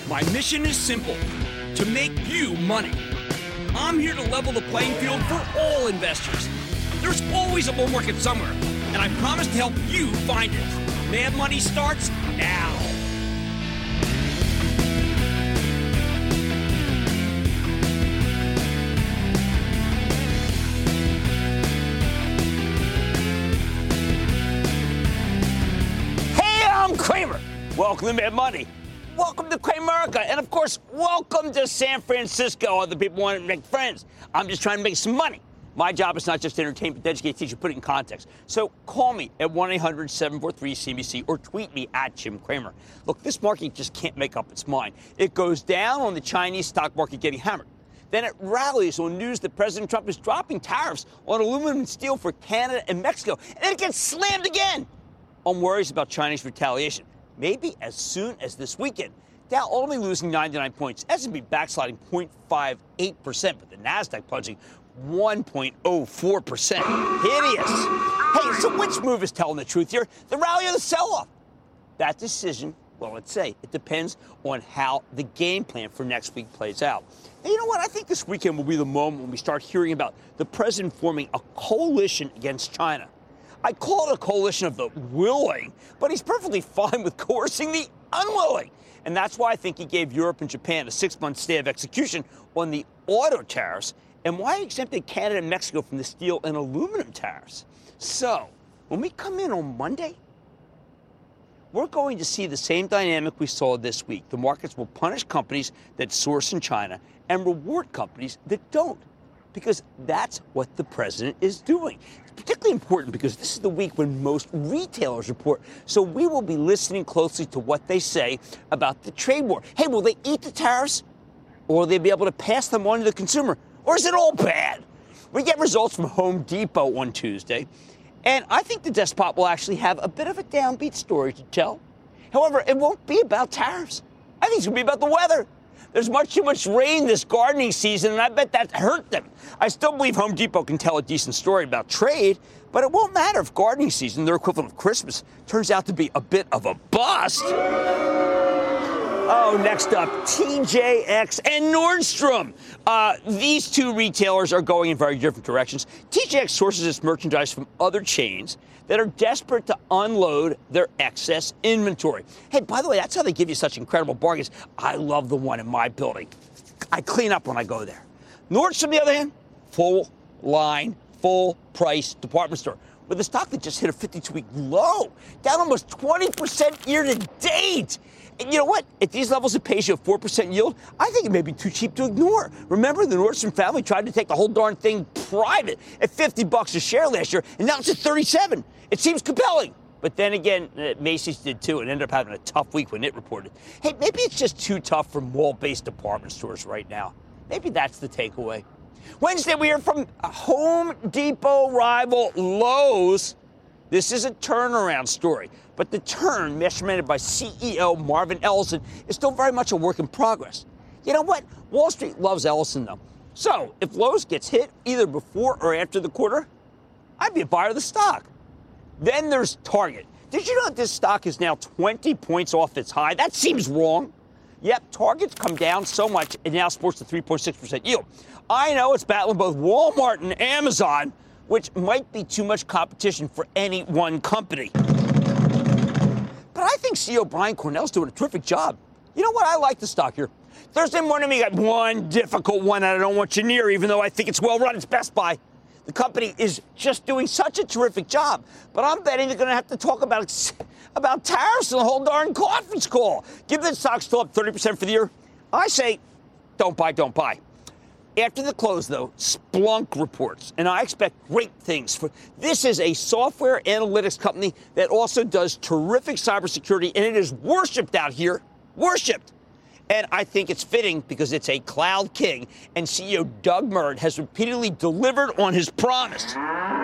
My mission is simple, to make you money. I'm here to level the playing field for all investors. There's always a bull market somewhere, and I promise to help you find it. Mad Money starts now. Hey, I'm Cramer. Welcome to Mad Money. Welcome to Cramerica. And, of course, welcome to San Francisco. Other people want to make friends. I'm just trying to make some money. My job is not just to entertain, but to educate, teach, and put it in context. So call me at 1-800-743-CNBC or tweet me at Jim Cramer. Look, this market just can't make up its mind. It goes down on the Chinese stock market getting hammered. Then it rallies on news that President Trump is dropping tariffs on aluminum and steel for Canada and Mexico. And then it gets slammed again on worries about Chinese retaliation. Maybe as soon as this weekend. Dow only losing 99 points. S&P backsliding 0.58%, but the Nasdaq plunging 1.04%. Hideous. Hey, so which move is telling the truth here? The rally or the sell-off? That decision, well, let's say, it depends on how the game plan for next week plays out. And you know what? I think this weekend will be the moment when we start hearing about the president forming a coalition against China. I call it a coalition of the willing, but he's perfectly fine with coercing the unwilling. And that's why I think he gave Europe and Japan a 6-month stay of execution on the auto tariffs, and why he exempted Canada and Mexico from the steel and aluminum tariffs. So, when we come in on Monday, we're going to see the same dynamic we saw this week. The markets will punish companies that source in China and reward companies that don't, because that's what the president is doing. It's particularly important because this is the week when most retailers report. So we will be listening closely to what they say about the trade war. Hey, will they eat the tariffs, or will they be able to pass them on to the consumer? Or is it all bad? We get results from Home Depot on Tuesday, and I think the despot will actually have a bit of a downbeat story to tell. However, it won't be about tariffs. I think it's going to be about the weather. There's much too much rain this gardening season, and I bet that hurt them. I still believe Home Depot can tell a decent story about trade, but it won't matter if gardening season, their equivalent of Christmas, turns out to be a bit of a bust. Oh, next up, TJX and Nordstrom. These two retailers are going in very different directions. TJX sources its merchandise from other chains that are desperate to unload their excess inventory. Hey, by the way, that's how they give you such incredible bargains. I love the one in my building. I clean up when I go there. Nordstrom, on the other hand, full line, full price department store with a stock that just hit a 52-week low, down almost 20% year to date. And you know what? At these levels, it pays you a 4% yield. I think it may be too cheap to ignore. Remember, the Nordstrom family tried to take the whole darn thing private at $50 a share last year, and now it's at $37. It seems compelling. But then again, Macy's did too, and ended up having a tough week when it reported. Hey, maybe it's just too tough for mall-based department stores right now. Maybe that's the takeaway. Wednesday, we hear from Home Depot rival Lowe's. This is a turnaround story, but the turn, measured by CEO Marvin Ellison, is still very much a work in progress. You know what? Wall Street loves Ellison, though. So if Lowe's gets hit either before or after the quarter, I'd be a buyer of the stock. Then there's Target. Did you know that this stock is now 20 points off its high? That seems wrong. Yep, Target's come down so much it now sports a 3.6% yield. I know it's battling both Walmart and Amazon, which might be too much competition for any one company. But I think CEO Brian Cornell's doing a terrific job. You know what? I like the stock here. Thursday morning, we got one difficult one I don't want you near, even though I think it's well run. It's Best Buy. The company is just doing such a terrific job. But I'm betting they're going to have to talk about tariffs in the whole darn conference call. Given that stock's still up 30% for the year, I say don't buy, don't buy. After the close, though, Splunk reports, and I expect great things. This is a software analytics company that also does terrific cybersecurity, and it is worshipped out here, worshipped. And I think it's fitting because it's a cloud king, and CEO Doug Merritt has repeatedly delivered on his promise.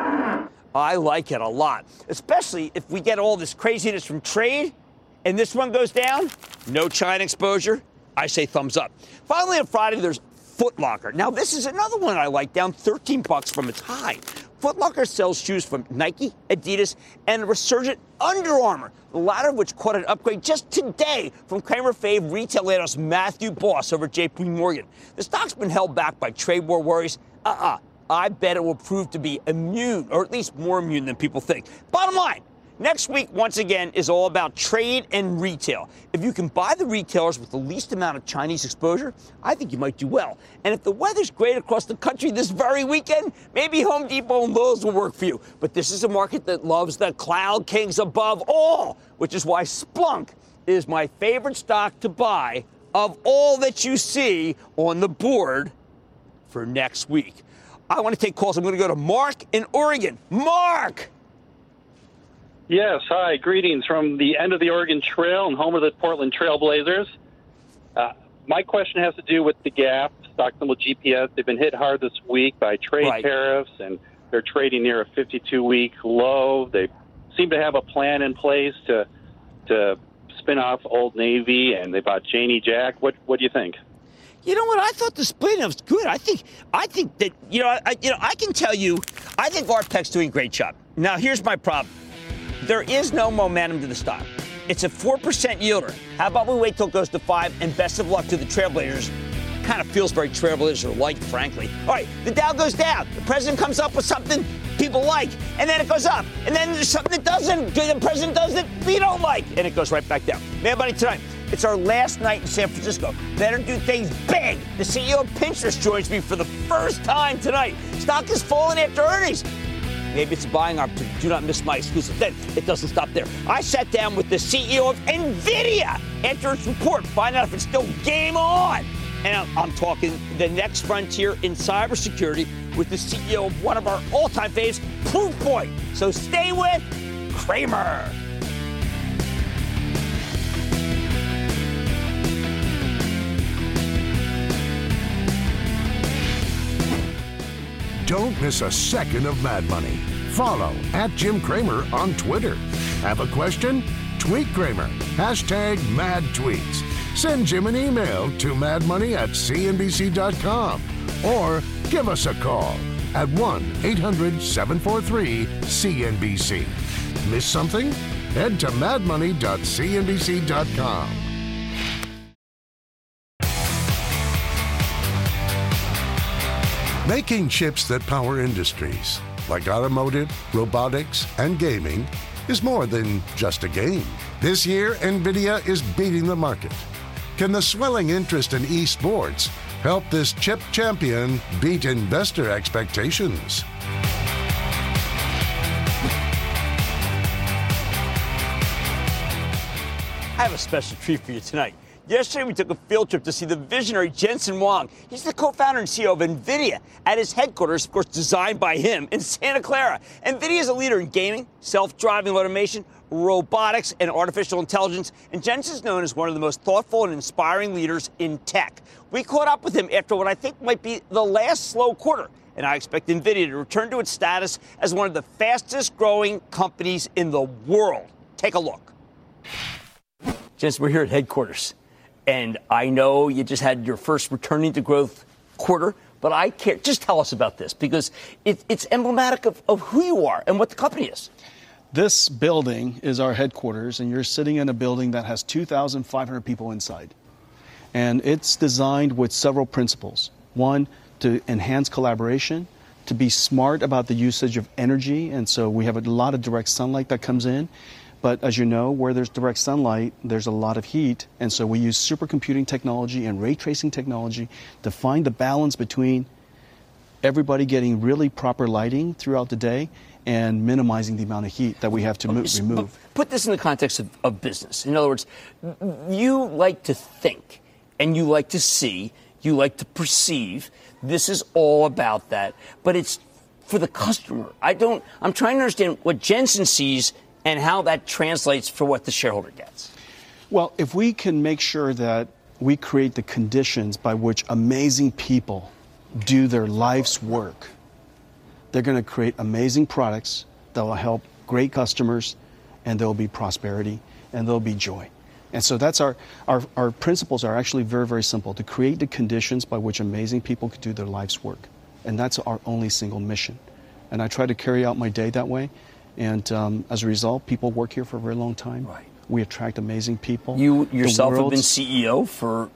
I like it a lot, especially if we get all this craziness from trade, and this one goes down, no China exposure, I say thumbs up. Finally, on Friday, there's Foot Locker. Now, this is another one I like, down $13 from its high. Foot Locker sells shoes from Nike, Adidas, and resurgent Under Armour, the latter of which caught an upgrade just today from Cramer fave retail analyst Matthew Boss over at JP Morgan. The stock's been held back by trade war worries. I bet it will prove to be immune, or at least more immune than people think. Bottom line, next week, once again, is all about trade and retail. If you can buy the retailers with the least amount of Chinese exposure, I think you might do well. And if the weather's great across the country this very weekend, maybe Home Depot and Lowe's will work for you. But this is a market that loves the cloud kings above all, which is why Splunk is my favorite stock to buy of all that you see on the board for next week. I want to take calls. I'm going to go to Mark in Oregon. Mark! Yes, hi. Greetings from the end of the Oregon Trail and home of the Portland Trail Blazers. My question has to do with the Gap, stock symbol GPS. They've been hit hard this week by trade tariffs, and they're trading near a 52-week low. They seem to have a plan in place to spin off Old Navy, and they bought Janie Jack. What do you think? You know what? I thought the split was good. I think that I can tell you, I think Arpex's doing a great job. Now, here's my problem. There is no momentum to the stock. It's a 4% yielder. How about we wait till it goes to 5? And best of luck to the Trailblazers. Kind of feels very Trailblazer-like, frankly. All right, the Dow goes down. The president comes up with something people like, and then it goes up. And then there's something that doesn't. The president does that we don't like, and it goes right back down. Mad Money tonight. It's our last night in San Francisco. Better do things big. The CEO of Pinterest joins me for the first time tonight. Stock has fallen after earnings. Maybe it's a buying opportunity. Do not miss my exclusive. Then it doesn't stop there. I sat down with the CEO of NVIDIA after its report, find out if it's still game on. And I'm talking the next frontier in cybersecurity with the CEO of one of our all-time faves, Proofpoint. So stay with Cramer. Don't miss a second of Mad Money. Follow @Jim Cramer on Twitter. Have a question? Tweet Cramer. #MadTweets. Send Jim an email to madmoney@cnbc.com or give us a call at 1-800-743-CNBC. Miss something? Head to madmoney.cnbc.com. Making chips that power industries, like automotive, robotics, and gaming, is more than just a game. This year, NVIDIA is beating the market. Can the swelling interest in esports help this chip champion beat investor expectations? I have a special treat for you tonight. Yesterday, we took a field trip to see the visionary Jensen Huang. He's the co-founder and CEO of NVIDIA at his headquarters, of course, designed by him in Santa Clara. NVIDIA is a leader in gaming, self-driving automation, robotics, and artificial intelligence, and Jensen's known as one of the most thoughtful and inspiring leaders in tech. We caught up with him after what I think might be the last slow quarter, and I expect NVIDIA to return to its status as one of the fastest-growing companies in the world. Take a look. Jensen, we're here at headquarters. And I know you just had your first returning to growth quarter, but I care. Just tell us about this, because it's emblematic of who you are and what the company is. This building is our headquarters, and you're sitting in a building that has 2,500 people inside. And it's designed with several principles. One, to enhance collaboration, to be smart about the usage of energy, and so we have a lot of direct sunlight that comes in. But as you know, where there's direct sunlight, there's a lot of heat, and so we use supercomputing technology and ray tracing technology to find the balance between everybody getting really proper lighting throughout the day and minimizing the amount of heat that we have to remove. Put this in the context of business. In other words, you like to think, and you like to see, you like to perceive. This is all about that, but it's for the customer. I'm trying to understand what Jensen sees and how that translates for what the shareholder gets. Well, if we can make sure that we create the conditions by which amazing people do their life's work, they're going to create amazing products that will help great customers, and there will be prosperity, and there will be joy. And so that's our principles are actually very, very simple, to create the conditions by which amazing people could do their life's work. And that's our only single mission. And I try to carry out my day that way. And as a result, people work here for a very long time. Right. We attract amazing people. You yourself have been CEO for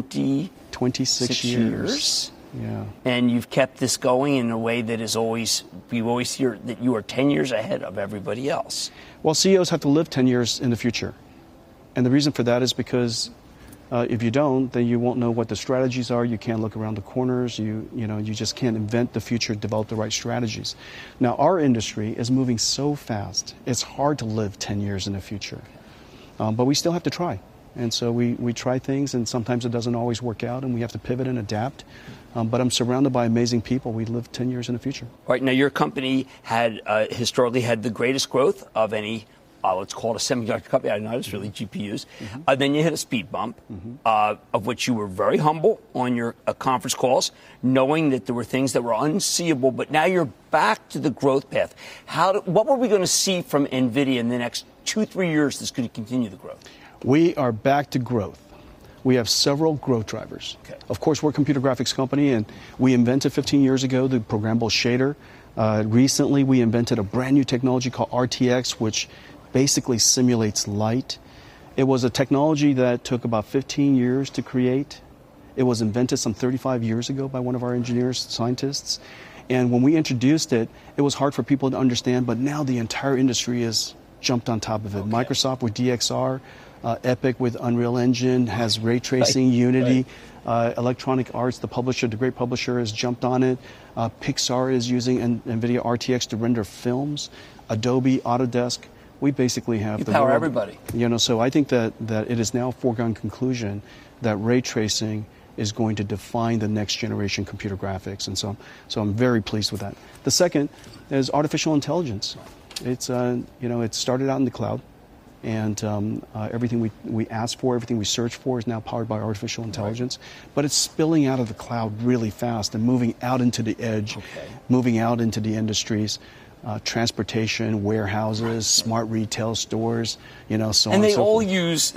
26 years. Yeah. And you've kept this going in a way that is always, we always hear that you are 10 years ahead of everybody else. Well, CEOs have to live 10 years in the future. And the reason for that is because if you don't, then you won't know what the strategies are. You can't look around the corners. You just can't invent the future, develop the right strategies. Now, our industry is moving so fast, it's hard to live 10 years in the future. But we still have to try. And so we try things, and sometimes it doesn't always work out, and we have to pivot and adapt. But I'm surrounded by amazing people. We live 10 years in the future. All right, now your company had historically had the greatest growth of any, let's call it a semiconductor company. I know it's really GPUs. Then you hit a speed bump, of which you were very humble on your conference calls, knowing that there were things that were unseeable, but now you're back to the growth path. What were we going to see from NVIDIA in the next 2-3 years that's going to continue the growth? We are back to growth. We have several growth drivers. Okay. Of course, we're a computer graphics company, and we invented 15 years ago the programmable shader. Recently, we invented a brand new technology called RTX, which basically simulates light. It was a technology that took about 15 years to create. It was invented some 35 years ago by one of our engineers, scientists. And when we introduced it, it was hard for people to understand, but now the entire industry has jumped on top of it. Okay. Microsoft with DXR, Epic with Unreal Engine has ray tracing, right. Unity, right. Electronic Arts, the publisher, the great publisher, has jumped on it. Pixar is using NVIDIA RTX to render films. Adobe, Autodesk. We basically have you power everybody. So I think that it is now a foregone conclusion that ray tracing is going to define the next generation computer graphics, and so I'm very pleased with that. The second is artificial intelligence. It's it started out in the cloud, and everything we ask for, everything we search for, is now powered by artificial intelligence. Right. But it's spilling out of the cloud really fast and moving out into the edge, moving out into the industries. Transportation, warehouses, smart retail stores, so on and so forth. And they all use,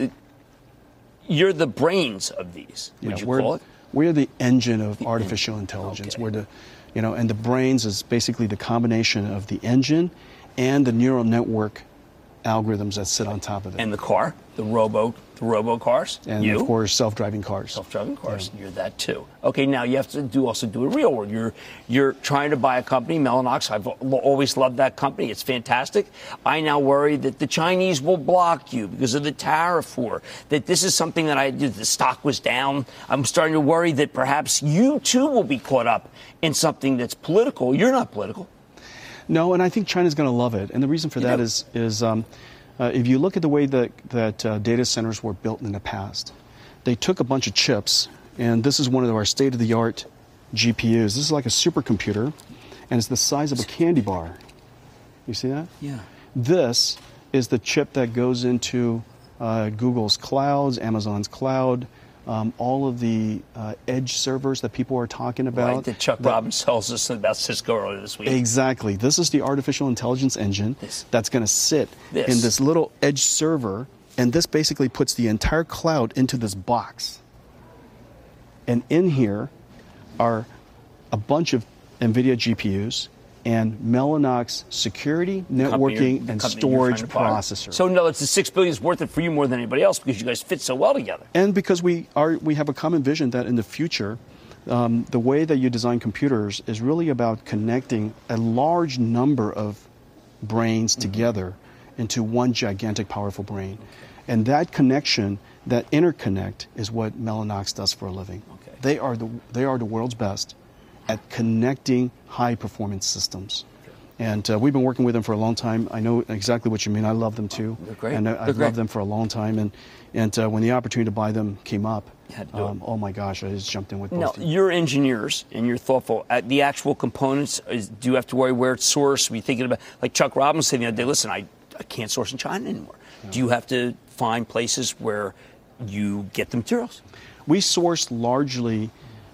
you're the brains of these, would you call it? We're the engine of artificial intelligence. Okay. We're the, and the brains is basically the combination of the engine and the neural network algorithms that sit on top of it. And the car, the robo cars. And of course, self-driving cars. Self-driving cars. Yeah. You're that too. Okay, now you have to also do a real world. You're trying to buy a company, Mellanox. I've always loved that company. It's fantastic. I now worry that the Chinese will block you because of the tariff war. That this is something that the stock was down. I'm starting to worry that perhaps you too will be caught up in something that's political. You're not political. No, and I think China's going to love it. And the reason for that is if you look at the way that data centers were built in the past, they took a bunch of chips, and this is one of our state-of-the-art GPUs. This is like a supercomputer, and it's the size of a candy bar. You see that? Yeah. This is the chip that goes into Google's clouds, Amazon's cloud, all of the edge servers that people are talking about. Right, that Chuck Robbins tells us about Cisco earlier this week. Exactly. This is the artificial intelligence engine that's going to sit in this little edge server, and this basically puts the entire cloud into this box. And in here are a bunch of NVIDIA GPUs and Mellanox security, networking, and storage processor. So, no, it's the $6 billion is worth it for you more than anybody else because you guys fit so well together. And because we have a common vision that in the future, the way that you design computers is really about connecting a large number of brains together into one gigantic, powerful brain. And that connection, that interconnect, is what Mellanox does for a living. Okay. They are the world's best at connecting high-performance systems. And we've been working with them for a long time. I know exactly what you mean. I love them, too. They're great. And I've loved them for a long time. And when the opportunity to buy them came up, oh, my gosh, I just jumped in with both. Now, you're engineers, and you're thoughtful. At the actual components, do you have to worry where it's sourced? Are you thinking about, like Chuck Robbins said the other day, listen, I can't source in China anymore. Yeah. Do you have to find places where you get the materials? We source largely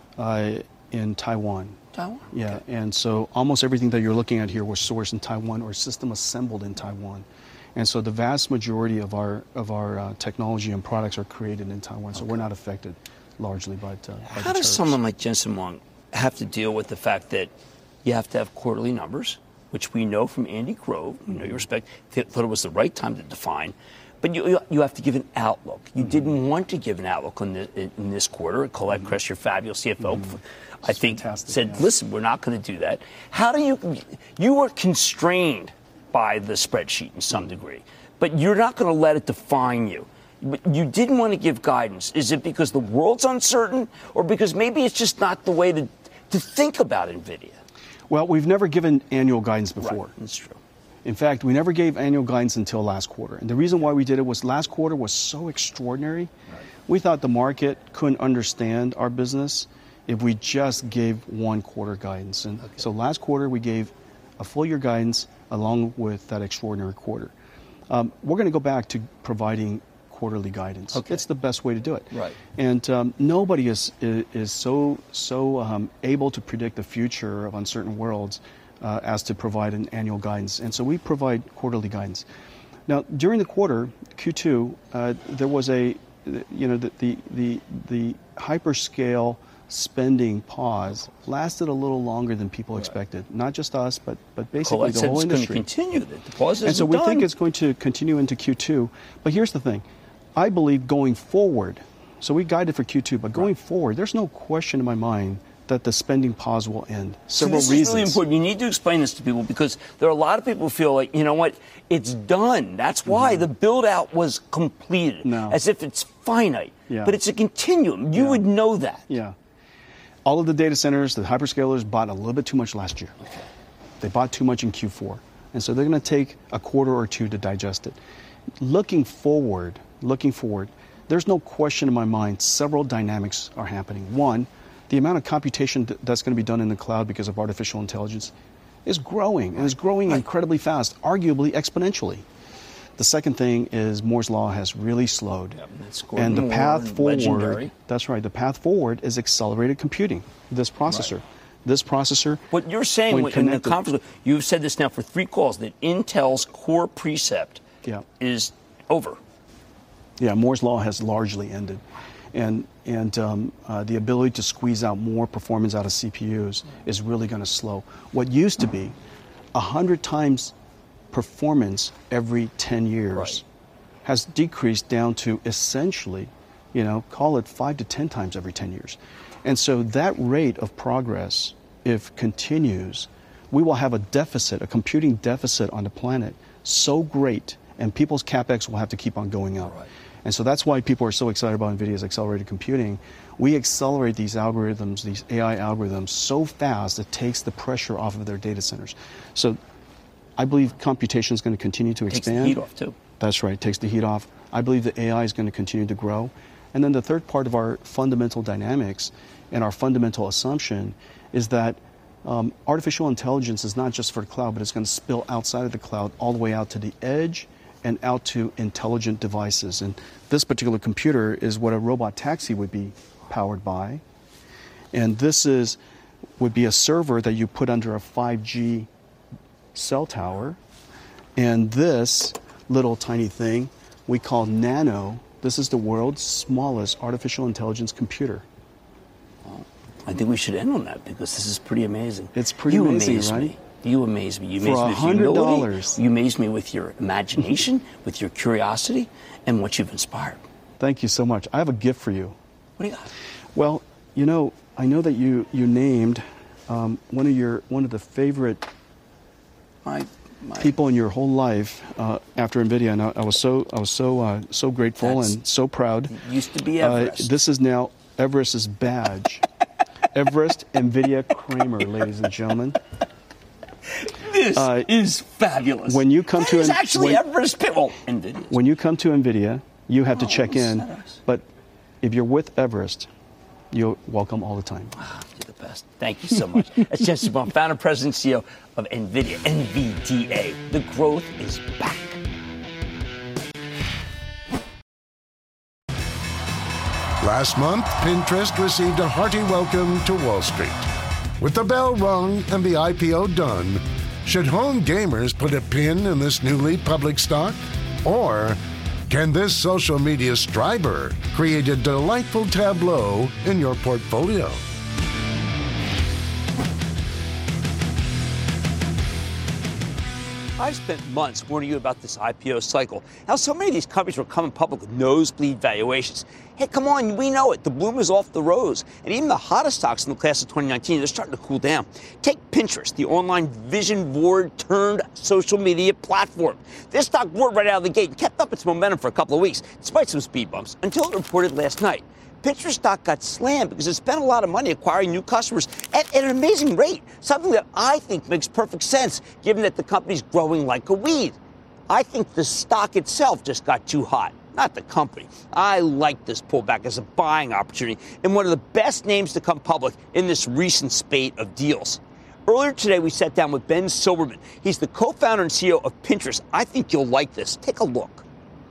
in Taiwan. Taiwan? Yeah, okay. And so almost everything that you're looking at here was sourced in Taiwan or system assembled in Taiwan. And so the vast majority of our technology and products are created in Taiwan, so we're not affected largely by the How does someone like Jensen Huang have to deal with the fact that you have to have quarterly numbers, which we know from Andy Grove, you know, you respect, thought it was the right time to define, but you have to give an outlook. You didn't want to give an outlook in this quarter. Colette Kress, your fabulous CFO, I think, said, listen, we're not going to do that. How do you were constrained by the spreadsheet in some degree, but you're not going to let it define you. But you didn't want to give guidance. Is it because the world's uncertain, or because maybe it's just not the way to think about NVIDIA? Well, we've never given annual guidance before. Right, that's true. In fact, we never gave annual guidance until last quarter. And the reason why we did it was last quarter was so extraordinary. Right. We thought the market couldn't understand our business if we just gave one quarter guidance. And so last quarter, we gave a full year guidance along with that extraordinary quarter. We're going to go back to providing quarterly guidance. Okay. It's the best way to do it. Right. And nobody is so able to predict the future of uncertain worlds as to provide an annual guidance. And so we provide quarterly guidance. Now, during the quarter, Q2, there was the hyperscale spending pause lasted a little longer than people expected. Not just us, but basically the whole industry. It's going to continue. The pause isn't and so we done. think it's going to continue into Q2. But here's the thing. I believe going forward, so we guided for Q2, but going forward, there's no question in my mind that the spending pause will end. Several reasons. This is really important. You need to explain this to people because there are a lot of people who feel like, you know what, it's done. That's why the build-out was completed, as if it's finite. Yeah. But it's a continuum. You would know that. Yeah. All of the data centers, the hyperscalers bought a little bit too much last year. Okay. They bought too much in Q4. And so they're going to take a quarter or two to digest it. Looking forward, there's no question in my mind several dynamics are happening. One, the amount of computation that's going to be done in the cloud because of artificial intelligence is growing, and is growing incredibly fast, arguably exponentially. The second thing is Moore's Law has really slowed. And the path forward, legendary. That's right, the path forward is accelerated computing, this processor. Right. This processor. What you're saying in the conference, you've said this now for 3 calls, that Intel's core precept is over. Yeah, Moore's Law has largely ended. And the ability to squeeze out more performance out of CPUs is really going to slow. What used to be 100 times performance every 10 years has decreased down to essentially, call it 5 to 10 times every 10 years. And so that rate of progress, if continues, we will have a deficit, a computing deficit on the planet so great, and people's CapEx will have to keep on going up. Right. And so that's why people are so excited about NVIDIA's accelerated computing. We accelerate these algorithms, these AI algorithms, so fast it takes the pressure off of their data centers. So I believe computation is going to continue to expand. Takes the heat off, too. That's right, takes the heat off. I believe that AI is going to continue to grow. And then the third part of our fundamental dynamics and our fundamental assumption is that artificial intelligence is not just for the cloud, but it's going to spill outside of the cloud all the way out to the edge and out to intelligent devices. And this particular computer is what a robot taxi would be powered by. And this would be a server that you put under a 5G cell tower. And this little tiny thing we call Nano, this is the world's smallest artificial intelligence computer. I think we should end on that because this is pretty amazing. It's pretty amazing, right? Me. You amaze me. You amaze me with humility. You amaze me with your imagination, with your curiosity, and what you've inspired. Thank you so much. I have a gift for you. What do you got? Well, I know that you named one of the favorite people in your whole life after NVIDIA, and I was so grateful and so proud. It used to be Everest. This is now Everest's badge. Everest NVIDIA Kramer, ladies and gentlemen. This is fabulous. When you come Everest people. NVIDIA. When you come to NVIDIA, you have to check in. But if you're with Everest, you're welcome all the time. You're the best. Thank you so much. That's Jensen Huang, founder, president, CEO of NVIDIA, NVDA. The growth is back. Last month, Pinterest received a hearty welcome to Wall Street. With the bell rung and the IPO done, Should home gamers put a pin in this newly public stock? Or can this social media striber create a delightful tableau in your portfolio? I've spent months warning you about this IPO cycle. How so many of these companies were coming public with nosebleed valuations. Hey, come on, we know it. The bloom is off the rose. And even the hottest stocks in the class of 2019, they're starting to cool down. Take Pinterest, the online vision board turned social media platform. This stock roared right out of the gate and kept up its momentum for a couple of weeks, despite some speed bumps, until it reported last night. Pinterest stock got slammed because it spent a lot of money acquiring new customers at an amazing rate, something that I think makes perfect sense given that the company's growing like a weed. I think the stock itself just got too hot, not the company. I like this pullback as a buying opportunity and one of the best names to come public in this recent spate of deals. Earlier today, we sat down with Ben Silbermann. He's the co-founder and CEO of Pinterest. I think you'll like this. Take a look.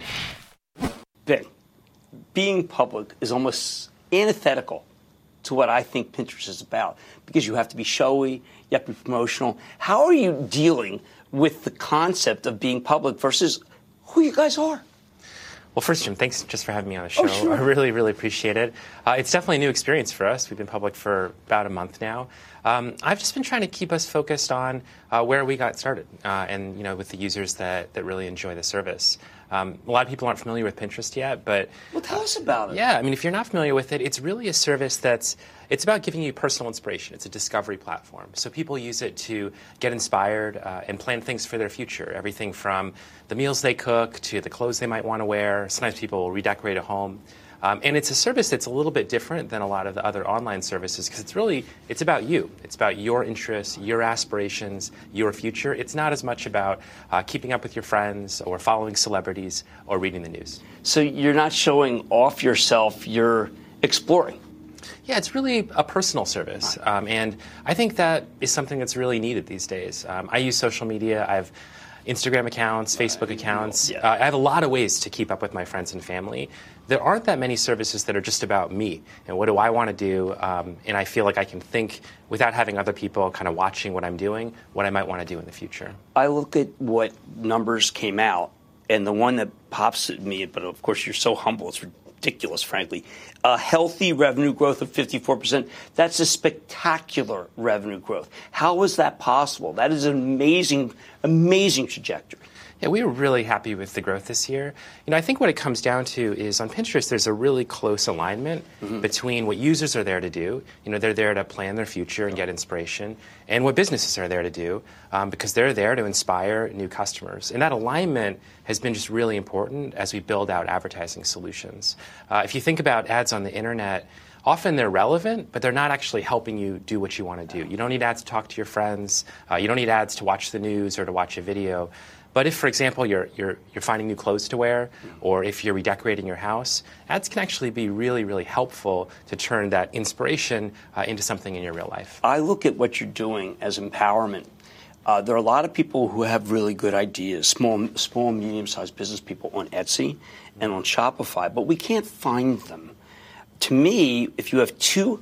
Ben, being public is almost antithetical to what I think Pinterest is about because you have to be showy, you have to be promotional. How are you dealing with the concept of being public versus who you guys are? Well, first, Jim, thanks just for having me on the show. Oh, sure. I really, really appreciate it. It's definitely a new experience for us. We've been public for about a month now. I've just been trying to keep us focused on where we got started and, with the users that really enjoy the service. A lot of people aren't familiar with Pinterest yet, but... Well, tell us about it. Yeah, if you're not familiar with it, it's really a service it's about giving you personal inspiration. It's a discovery platform. So people use it to get inspired and plan things for their future. Everything from the meals they cook to the clothes they might want to wear. Sometimes people will redecorate a home. And it's a service that's a little bit different than a lot of the other online services because it's about you. It's about your interests, your aspirations, your future. It's not as much about keeping up with your friends or following celebrities or reading the news. So you're not showing off yourself, you're exploring. Yeah, it's really a personal service. And I think that is something that's really needed these days. I use social media. I have Instagram accounts, Facebook accounts. I have a lot of ways to keep up with my friends and family. There aren't that many services that are just about me and what do I want to do. And I feel like I can think without having other people kind of watching what I'm doing, what I might want to do in the future. I look at what numbers came out, and the one that pops at me, but of course you're so humble, it's ridiculous, frankly. A healthy revenue growth of 54%. That's a spectacular revenue growth. How is that possible? That is an amazing, amazing trajectory. Yeah, we were really happy with the growth this year. I think what it comes down to is on Pinterest, there's a really close alignment between what users are there to do. They're there to plan their future and get inspiration, and what businesses are there to do because they're there to inspire new customers. And that alignment has been just really important as we build out advertising solutions. If you think about ads on the internet, often they're relevant, but they're not actually helping you do what you want to do. You don't need ads to talk to your friends. You don't need ads to watch the news or to watch a video. But if, for example, you're finding new clothes to wear, or if you're redecorating your house, ads can actually be really, really helpful to turn that inspiration into something in your real life. I look at what you're doing as empowerment. There are a lot of people who have really good ideas, small, medium-sized business people on Etsy and on Shopify, but we can't find them. To me, if you have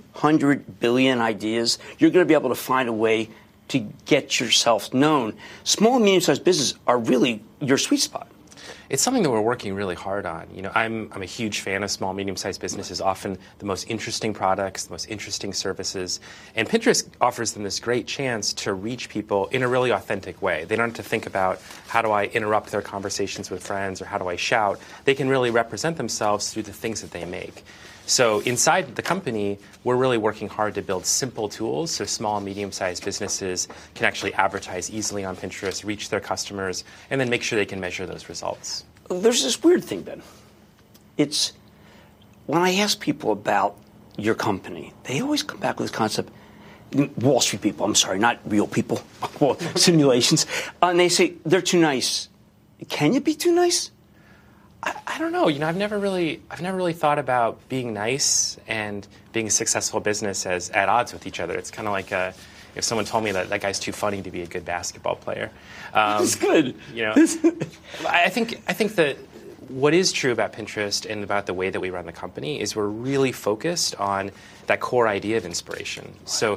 200 billion ideas, you're going to be able to find a way to get yourself known. Small and medium-sized businesses are really your sweet spot. It's something that we're working really hard on. I'm a huge fan of small, medium-sized businesses, often the most interesting products, the most interesting services. And Pinterest offers them this great chance to reach people in a really authentic way. They don't have to think about how do I interrupt their conversations with friends or how do I shout. They can really represent themselves through the things that they make. So inside the company, we're really working hard to build simple tools so small and medium-sized businesses can actually advertise easily on Pinterest, reach their customers, and then make sure they can measure those results. There's this weird thing, Ben. It's when I ask people about your company, they always come back with this concept, Wall Street people, I'm sorry, not real people, simulations, and they say, they're too nice. Can you be too nice? I don't know. I've never really thought about being nice and being a successful business as at odds with each other. It's kind of like if someone told me that guy's too funny to be a good basketball player. That's good. I think that what is true about Pinterest and about the way that we run the company is we're really focused on that core idea of inspiration. So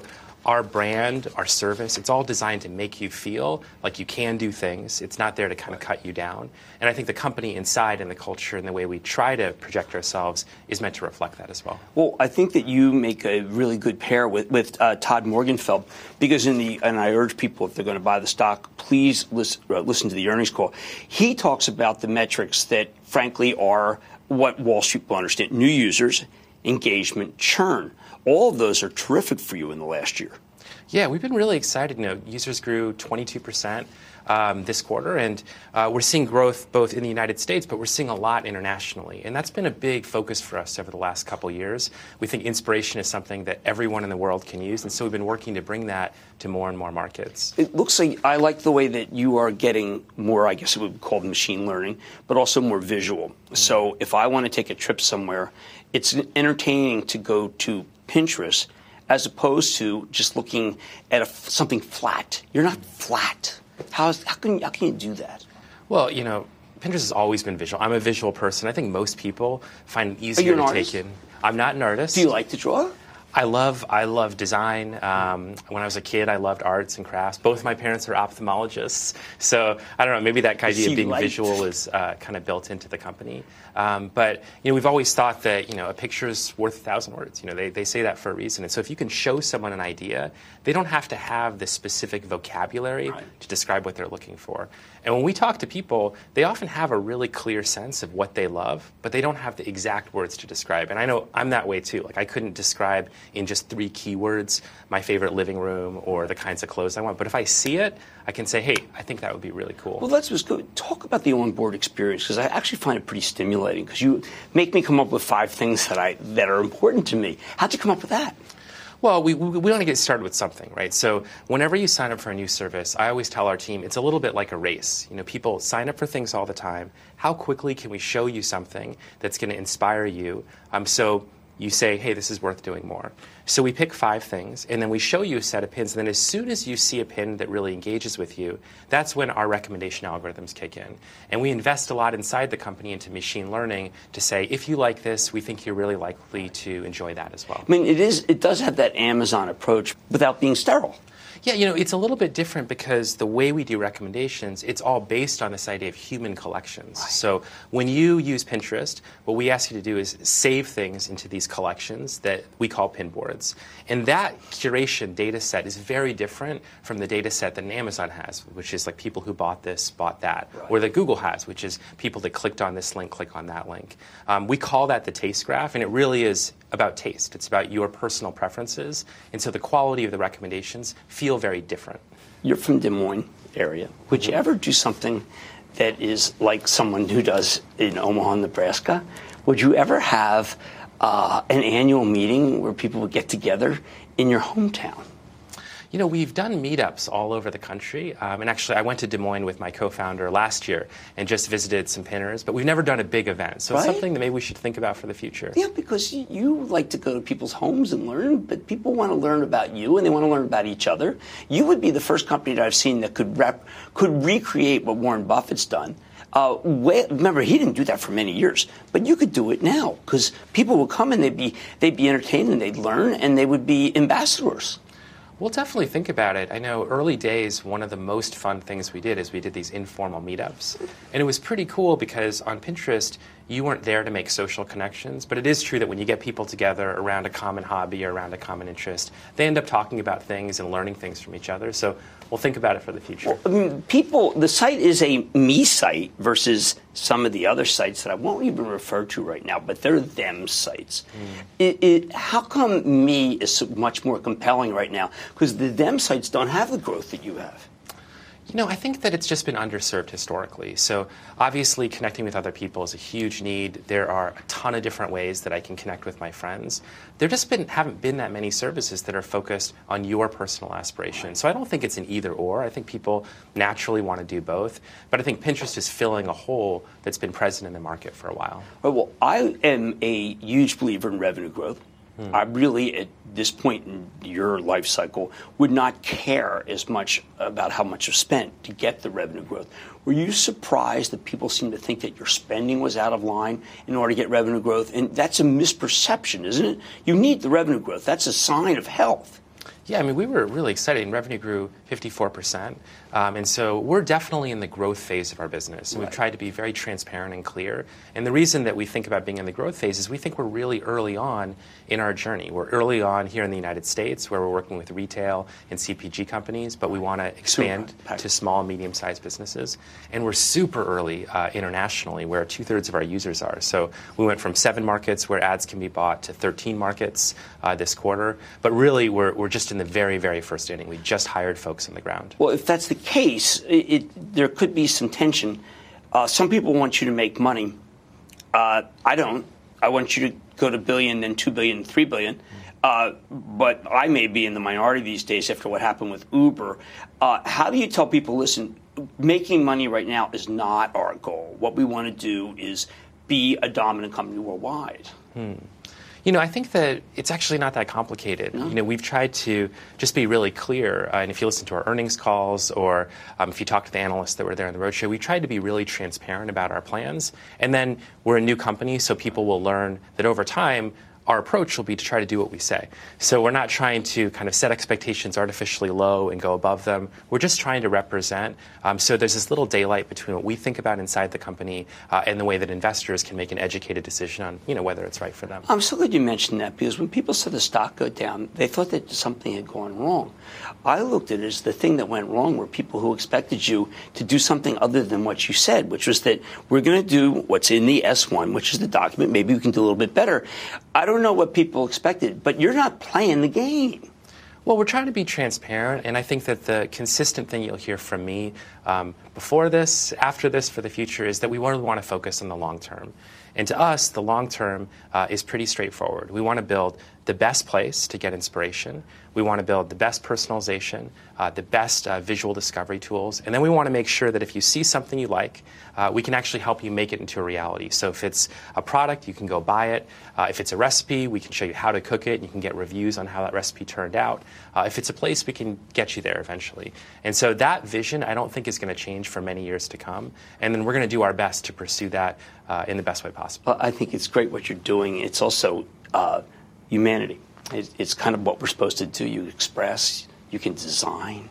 our brand, our service, it's all designed to make you feel like you can do things. It's not there to kind of cut you down. And I think the company inside and the culture and the way we try to project ourselves is meant to reflect that as well. Well, I think that you make a really good pair with Todd Morgenfeld, because and I urge people, if they're going to buy the stock, please listen to the earnings call. He talks about the metrics that, frankly, are what Wall Street will understand: new users, engagement, churn. All of those are terrific for you in the last year. Yeah, we've been really excited. Users grew 22% this quarter, and we're seeing growth both in the United States, but we're seeing a lot internationally. And that's been a big focus for us over the last couple of years. We think inspiration is something that everyone in the world can use, and so we've been working to bring that to more and more markets. It looks like I like the way that you are getting more, I guess it would be called machine learning, but also more visual. Mm-hmm. So if I want to take a trip somewhere, it's entertaining to go to Pinterest as opposed to just looking at something flat. You're not flat. How can you do that? Well, Pinterest has always been visual. I'm a visual person. I think most people find it easier to take in. I'm not an artist. Do you like to draw? I love design. When I was a kid, I loved arts and crafts. Both my parents are ophthalmologists, so I don't know. Maybe that idea of being visual is kind of built into the company. But we've always thought that a picture is worth 1,000 words. They say that for a reason. And so if you can show someone an idea, they don't have to have the specific vocabulary to describe what they're looking for. And when we talk to people, they often have a really clear sense of what they love, but they don't have the exact words to describe. And I know I'm that way too. Like, I couldn't describe in just 3 keywords my favorite living room or the kinds of clothes I want. But if I see it, I can say, hey, I think that would be really cool. Well, let's just go talk about the onboard experience, because I actually find it pretty stimulating, because you make me come up with 5 things that are important to me. How'd you come up with that? Well, we want to get started with something, right? So whenever you sign up for a new service, I always tell our team it's a little bit like a race. People sign up for things all the time. How quickly can we show you something that's going to inspire you? So you say, hey, this is worth doing more. So we pick 5 things, and then we show you a set of pins. And then as soon as you see a pin that really engages with you, that's when our recommendation algorithms kick in. And we invest a lot inside the company into machine learning to say, if you like this, we think you're really likely to enjoy that as well. I mean, it does have that Amazon approach without being sterile. Yeah, it's a little bit different because the way we do recommendations, it's all based on this idea of human collections. Right. So when you use Pinterest, what we ask you to do is save things into these collections that we call pin boards. And that curation data set is very different from the data set that an Amazon has, which is like people who bought this, bought that, right. Or that Google has, which is people that clicked on this link, click on that link. We call that the taste graph, and it really is about taste. It's about your personal preferences. And so the quality of the recommendations feel very different. You're from Des Moines area. Would you ever do something that is like someone who does in Omaha, Nebraska? Would you ever have an annual meeting where people would get together in your hometown? We've done meetups all over the country. And actually, I went to Des Moines with my co-founder last year and just visited some pinners. But we've never done a big event. So It's something that maybe we should think about for the future. Yeah, because you like to go to people's homes and learn. But people want to learn about you, and they want to learn about each other. You would be the first company that I've seen that could recreate what Warren Buffett's done. Remember, he didn't do that for many years, but you could do it now, because people would come and they'd be entertained and they'd learn and they would be ambassadors. We'll definitely think about it. I know early days, one of the most fun things we did is we did these informal meetups. And it was pretty cool because on Pinterest, you weren't there to make social connections. But it is true that when you get people together around a common hobby or around a common interest, they end up talking about things and learning things from each other. So we'll think about it for the future. Well, the site is a me site versus some of the other sites that I won't even refer to right now, but they're them sites. How come me is so much more compelling right now? Because the them sites don't have the growth that you have. I think that it's just been underserved historically. So obviously connecting with other people is a huge need. There are a ton of different ways that I can connect with my friends. There just haven't been that many services that are focused on your personal aspirations. So I don't think it's an either or. I think people naturally want to do both. But I think Pinterest is filling a hole that's been present in the market for a while. Well, I am a huge believer in revenue growth. I really, at this point in your life cycle, would not care as much about how much you spent to get the revenue growth. Were you surprised that people seem to think that your spending was out of line in order to get revenue growth? And that's a misperception, isn't it? You need the revenue growth. That's a sign of health. Yeah, I mean, we were really excited. Revenue grew 54%. And so we're definitely in the growth phase of our business. And we've tried to be very transparent and clear. And the reason that we think about being in the growth phase is we think we're really early on in our journey. We're early on here in the United States, where we're working with retail and CPG companies, but we want to expand to small and medium-sized businesses. And we're super early internationally, where 2/3 of our users are. So we went from 7 markets where ads can be bought to 13 markets this quarter. But really, we're just in the very, very first inning. We just hired folks on the ground. Well, if that's the case, there could be some tension. Some people want you to make money. I don't. I want you to go to billion, then 2 billion, 3 billion. But I may be in the minority these days after what happened with Uber. How do you tell people, listen, making money right now is not our goal. What we want to do is be a dominant company worldwide? You know, I think that it's actually not that complicated. No. You know, we've tried to just be really clear. And if you listen to our earnings calls or if you talk to the analysts that were there on the roadshow, we tried to be really transparent about our plans. And then we're a new company, so people will learn that over time, our approach will be to try to do what we say. So we're not trying to kind of set expectations artificially low and go above them. We're just trying to represent. So there's this little daylight between what we think about inside the company and the way that investors can make an educated decision on, you know, whether it's right for them. I'm so glad you mentioned that, because when people saw the stock go down, they thought that something had gone wrong. I looked at it as the thing that went wrong were people who expected you to do something other than what you said, which was that we're going to do what's in the S1, which is the document. Maybe we can do a little bit better. I don't know what people expected, but you're not playing the game. Well, we're trying to be transparent, and I think that the consistent thing you'll hear from me before this, after this, for the future, is that we really want to focus on the long term. And to us, the long term is pretty straightforward. We want to build the best place to get inspiration. We want to build the best personalization, the best visual discovery tools. And then we want to make sure that if you see something you like, we can actually help you make it into a reality. So if it's a product, you can go buy it. If it's a recipe, we can show you how to cook it, and you can get reviews on how that recipe turned out. If it's a place, we can get you there eventually. And so that vision, I don't think, is going to change for many years to come. And then we're going to do our best to pursue that in the best way possible. Well, I think it's great what you're doing. It's also humanity. It's kind of what we're supposed to do. You express, you can design,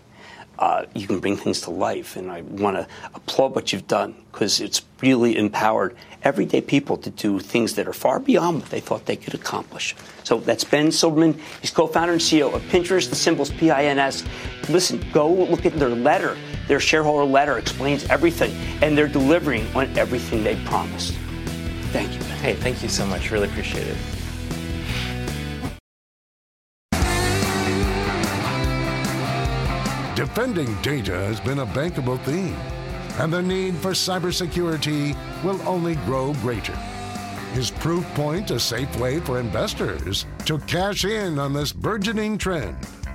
you can bring things to life. And I want to applaud what you've done, because it's really empowered everyday people to do things that are far beyond what they thought they could accomplish. So that's Ben Silbermann. He's co-founder and CEO of Pinterest. The symbol's PINS. Listen, go look at their letter. Their shareholder letter explains everything, and they're delivering on everything they promised. Thank you, Ben. Hey, thank you so much. Really appreciate it. Defending data has been a bankable theme, and the need for cybersecurity will only grow greater. Is Proofpoint a safe way for investors to cash in on this burgeoning trend?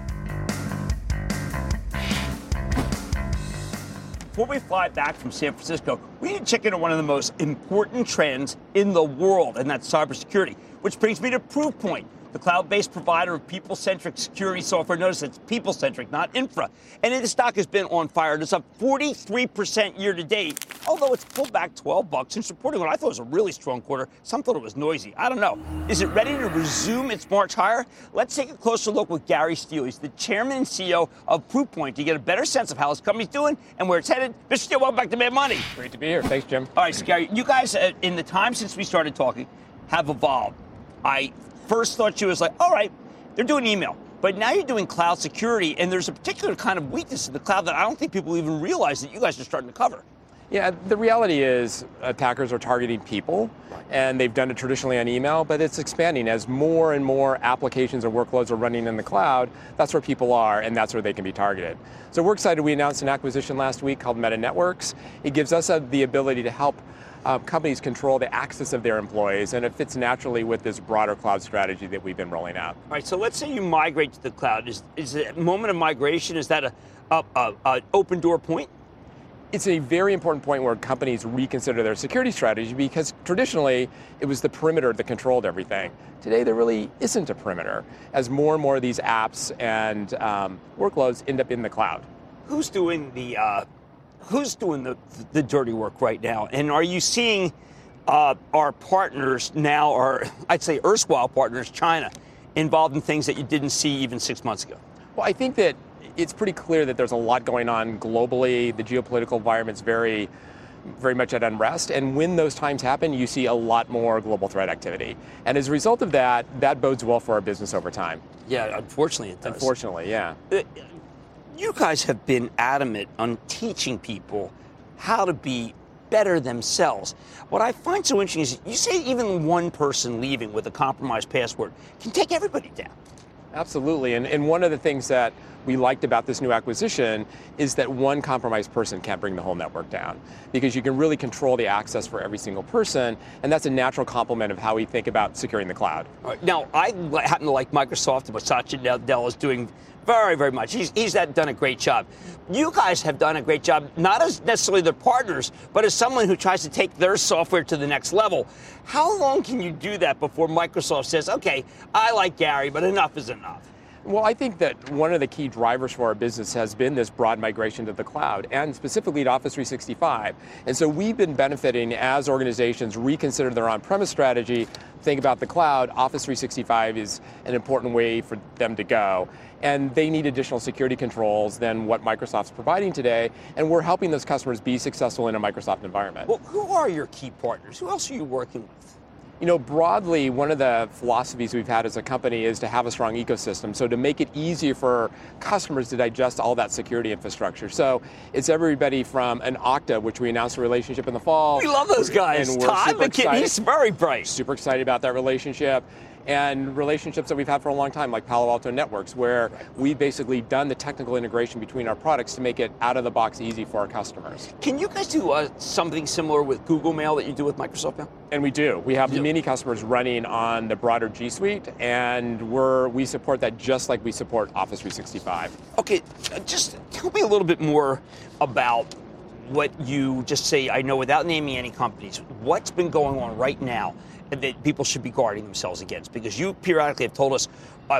Before we fly back from San Francisco, we need to check into one of the most important trends in the world, and that's cybersecurity, which brings me to Proofpoint, the cloud-based provider of people-centric security software. Notice it's people-centric, not infra. And the stock has been on fire. It's up 43% year-to-date, although it's pulled back $12 since reporting what I thought was a really strong quarter. Some thought it was noisy. I don't know. Is it ready to resume its march higher? Let's take a closer look with Gary Steele. He's the chairman and CEO of Proofpoint, to get a better sense of how his company's doing and where it's headed. Mr. Steele, welcome back to Mad Money. Great to be here. Thanks, Jim. All right, so Gary, you guys, in the time since we started talking, have evolved. I first thought you was like, all right, they're doing email. But now you're doing cloud security, and there's a particular kind of weakness in the cloud that I don't think people even realize that you guys are starting to cover. Yeah, the reality is attackers are targeting people, and they've done it traditionally on email, but it's expanding as more and more applications or workloads are running in the cloud. That's where people are, and that's where they can be targeted. So we're excited. We announced an acquisition last week called Meta Networks. It gives us the ability to help companies control the access of their employees, and it fits naturally with this broader cloud strategy that we've been rolling out. All right, so let's say you migrate to the cloud. Is the moment of migration, is that an open door point? It's a very important point where companies reconsider their security strategy, because traditionally it was the perimeter that controlled everything. Today there really isn't a perimeter, as more and more of these apps and workloads end up in the cloud. Who's doing the dirty work right now? And are you seeing our partners now, or I'd say erstwhile partners, China, involved in things that you didn't see even 6 months ago? Well, I think that it's pretty clear that there's a lot going on globally. The geopolitical environment's very much at unrest. And when those times happen, you see a lot more global threat activity. And as a result of that, that bodes well for our business over time. Yeah, unfortunately it does. Unfortunately, yeah. You guys have been adamant on teaching people how to be better themselves. What I find so interesting is you say even one person leaving with a compromised password can take everybody down. Absolutely. And one of the things that we liked about this new acquisition is that one compromised person can't bring the whole network down, because you can really control the access for every single person, and that's a natural complement of how we think about securing the cloud. Now, I happen to like Microsoft and what Satya Nadella is doing very, very much. He's done a great job. You guys have done a great job, not as necessarily their partners, but as someone who tries to take their software to the next level. How long can you do that before Microsoft says, okay, I like Gary, but enough is enough? Well, I think that one of the key drivers for our business has been this broad migration to the cloud, and specifically to Office 365. And so we've been benefiting as organizations reconsider their on-premise strategy, think about the cloud. Office 365 is an important way for them to go. And they need additional security controls than what Microsoft's providing today, and we're helping those customers be successful in a Microsoft environment. Well, who are your key partners? Who else are you working with? You know, broadly, one of the philosophies we've had as a company is to have a strong ecosystem, so to make it easier for customers to digest all that security infrastructure. So it's everybody from an Okta, which we announced a relationship in the fall. We love those guys. And we're Todd super excited. He's very bright. Super excited about that relationship. And relationships that we've had for a long time, like Palo Alto Networks, where we've basically done the technical integration between our products to make it out of the box easy for our customers. Can you guys do something similar with Google Mail that you do with Microsoft Mail? And we do. We have many customers running on the broader G Suite, and we support that just like we support Office 365. Okay, just tell me a little bit more about what you just say, I know without naming any companies, what's been going on right now that people should be guarding themselves against? Because you periodically have told us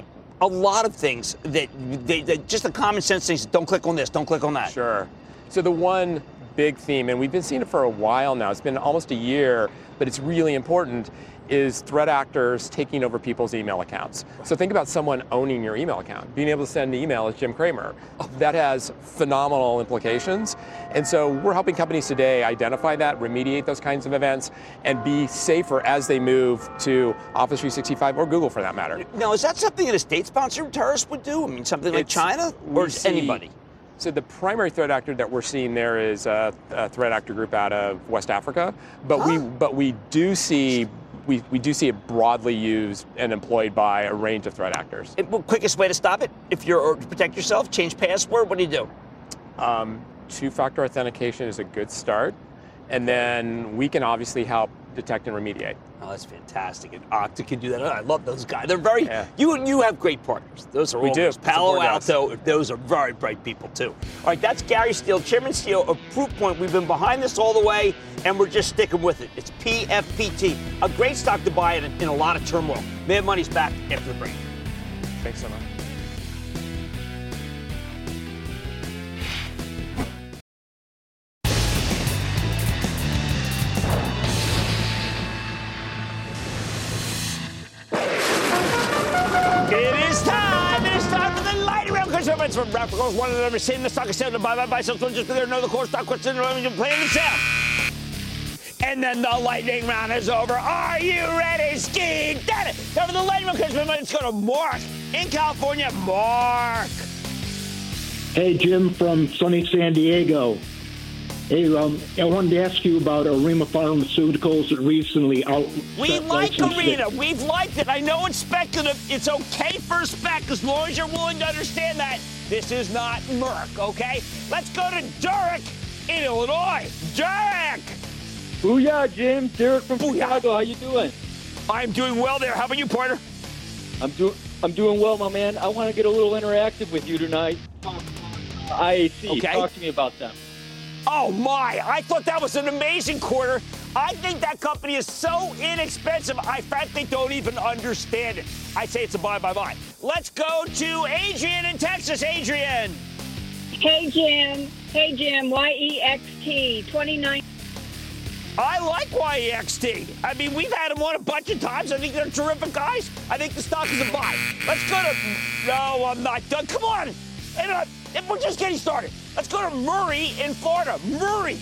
a lot of things that just the common sense things, don't click on this, don't click on that. Sure. So the one big theme, and we've been seeing it for a while now, it's been almost a year, but it's really important, is threat actors taking over people's email accounts. So think about someone owning your email account, being able to send an email as Jim Cramer. That has phenomenal implications. And so we're helping companies today identify that, remediate those kinds of events, and be safer as they move to Office 365 or Google for that matter. Now, is that something that a state-sponsored terrorist would do? I mean, something like China or anybody? So the primary threat actor that we're seeing there is a threat actor group out of West Africa, but we do see it broadly used and employed by a range of threat actors. Quickest way to stop it, or to protect yourself, change password, what do you do? Two-factor authentication is a good start, and then we can obviously help detect and remediate. Oh, that's fantastic. And Okta can do that. Oh, I love those guys. They're very, you have great partners. Those are all those. Palo Alto, those are very bright people too. All right, that's Gary Steele, Chairman Steele of Proofpoint. We've been behind this all the way, and we're just sticking with it. It's PFPT, a great stock to buy in a lot of turmoil. Mad Money's back after the break. Thanks so much. It's from Rapid Goals, one of them is saying the stock is selling to buy, so just be there, know the core stock question, playing the sale. And then the lightning round is over. Are you ready, Ski? Did it! Now for the lightning round, let's go to Mark in California. Mark. Hey, Jim from sunny San Diego. Hey, I wanted to ask you about Arima Pharmaceuticals that recently out. We like Arena. We've liked it. I know it's speculative. It's okay for spec as long as you're willing to understand that. This is not Merck, okay? Let's go to Derek in Illinois. Derek! Booyah, Jim. Derek from Chicago. How you doing? I'm doing well there. How about you, partner? I'm doing well, my man. I want to get a little interactive with you tonight. IAC. Okay. Talk to me about them. Oh, my. I thought that was an amazing quarter. I think that company is so inexpensive, I frankly don't even understand it. I say it's a buy. Let's go to Adrian in Texas. Adrian. Hey, Jim. YEXT 29. I like YEXT. I mean, we've had them on a bunch of times. I think they're terrific guys. I think the stock is a buy. Let's go to... No, I'm not done. Come on. We're just getting started. Let's go to Murray in Florida. Murray.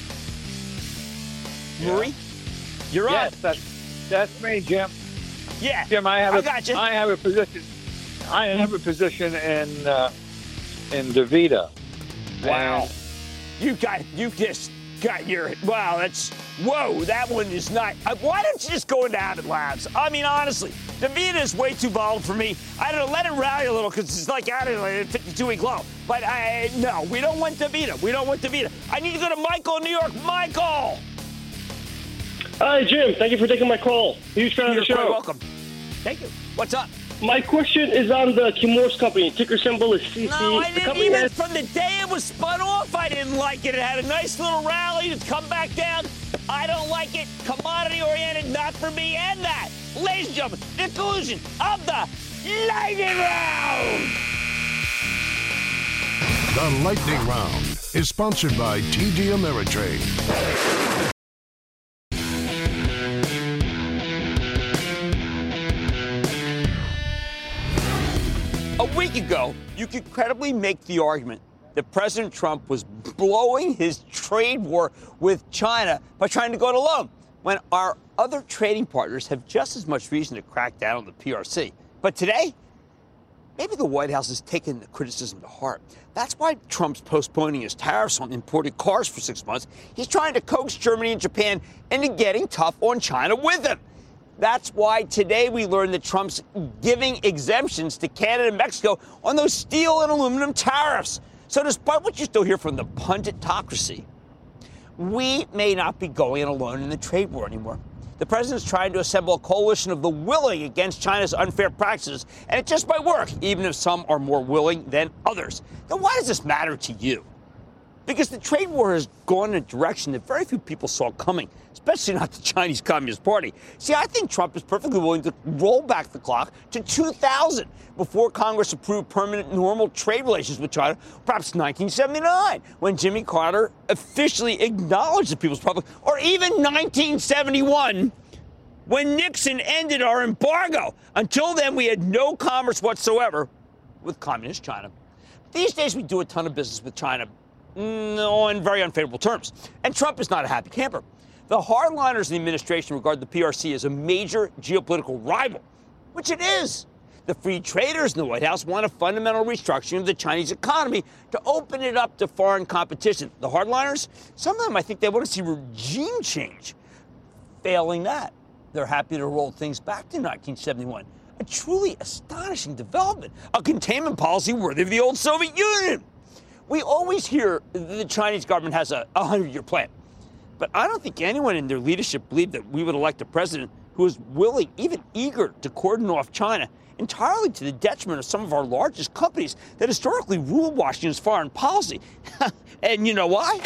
Murray? You're on. Yes, that's me, Jim. Yeah. Jim, I have a position. I have a position in DaVita. Wow. You've just got your, wow, that one is not, why don't you just go into Abbott Labs? I mean, honestly, DaVita is way too volatile for me. I don't know, let it rally a little because it's like out of a 52-week low. But no, we don't want DaVita. I need to go to Michael in New York. Michael! Hi, Jim. Thank you for taking my call. Huge fan of the show. You're welcome. Thank you. What's up? My question is on the Chemours company. Ticker symbol is CC. No, I didn't even, from the day it was spun off, I didn't like it. It had a nice little rally to come back down. I don't like it. Commodity-oriented, not for me. And that, ladies and gentlemen, the conclusion of the Lightning Round. The Lightning Round is sponsored by TD Ameritrade. A week ago, you could credibly make the argument that President Trump was blowing his trade war with China by trying to go it alone, when our other trading partners have just as much reason to crack down on the PRC. But today, maybe the White House has taken the criticism to heart. That's why Trump's postponing his tariffs on imported cars for 6 months. He's trying to coax Germany and Japan into getting tough on China with him. That's why today we learned that Trump's giving exemptions to Canada and Mexico on those steel and aluminum tariffs. So despite what you still hear from the punditocracy, we may not be going it alone in the trade war anymore. The president's trying to assemble a coalition of the willing against China's unfair practices, and it just might work, even if some are more willing than others. Then why does this matter to you? Because the trade war has gone in a direction that very few people saw coming, especially not the Chinese Communist Party. See, I think Trump is perfectly willing to roll back the clock to 2000, before Congress approved permanent normal trade relations with China, perhaps 1979, when Jimmy Carter officially acknowledged the People's Republic, or even 1971, when Nixon ended our embargo. Until then, we had no commerce whatsoever with Communist China. These days, we do a ton of business with China on very unfavorable terms. And Trump is not a happy camper. The hardliners in the administration regard the PRC as a major geopolitical rival, which it is. The free traders in the White House want a fundamental restructuring of the Chinese economy to open it up to foreign competition. The hardliners, some of them, I think they want to see regime change. Failing that, they're happy to roll things back to 1971. A truly astonishing development, a containment policy worthy of the old Soviet Union. We always hear the Chinese government has a 100-year plan. But I don't think anyone in their leadership believed that we would elect a president who was willing, even eager, to cordon off China, entirely to the detriment of some of our largest companies that historically rule Washington's foreign policy. And you know why?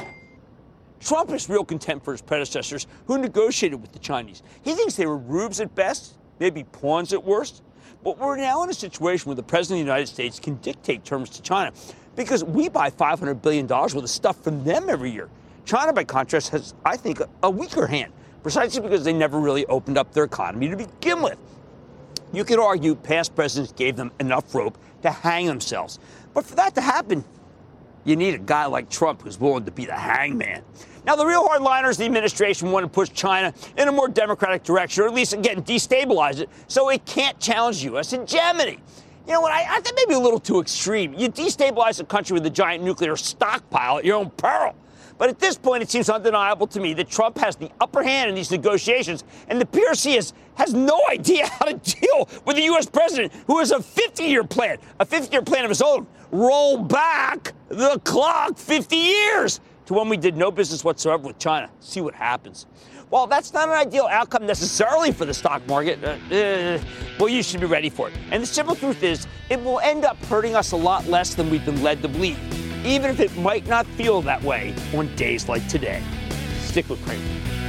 Trump has real contempt for his predecessors who negotiated with the Chinese. He thinks they were rubes at best, maybe pawns at worst. But we're now in a situation where the President of the United States can dictate terms to China because we buy $500 billion worth of stuff from them every year. China, by contrast, has, I think, a weaker hand, precisely because they never really opened up their economy to begin with. You could argue past presidents gave them enough rope to hang themselves. But for that to happen, you need a guy like Trump who's willing to be the hangman. Now, the real hardliners in the administration want to push China in a more democratic direction, or at least, again, destabilize it so it can't challenge U.S. hegemony. You know what? I think maybe a little too extreme. You destabilize a country with a giant nuclear stockpile at your own peril. But at this point, it seems undeniable to me that Trump has the upper hand in these negotiations, and the PRC has no idea how to deal with the U.S. president, who has a 50-year plan of his own. Roll back the clock 50 years to when we did no business whatsoever with China. See what happens. While that's not an ideal outcome necessarily for the stock market, well, you should be ready for it. And the simple truth is, it will end up hurting us a lot less than we've been led to believe, even if it might not feel that way on days like today. Stick with Cramer.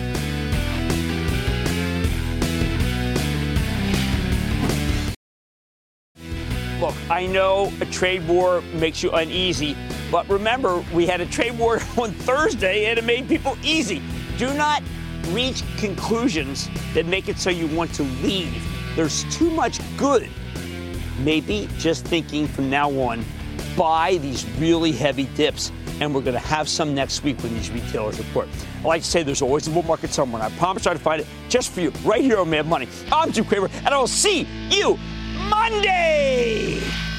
Look, I know a trade war makes you uneasy, but remember, we had a trade war on Thursday and it made people easy. do not reach conclusions that make it so you want to leave. There's too much good. Maybe just thinking from now on, buy these really heavy dips, and we're going to have some next week when these retailers report. I like to say there's always a bull market somewhere, and I promise I'll find it just for you right here on Mad Money. I'm Jim Cramer, and I will see you Monday.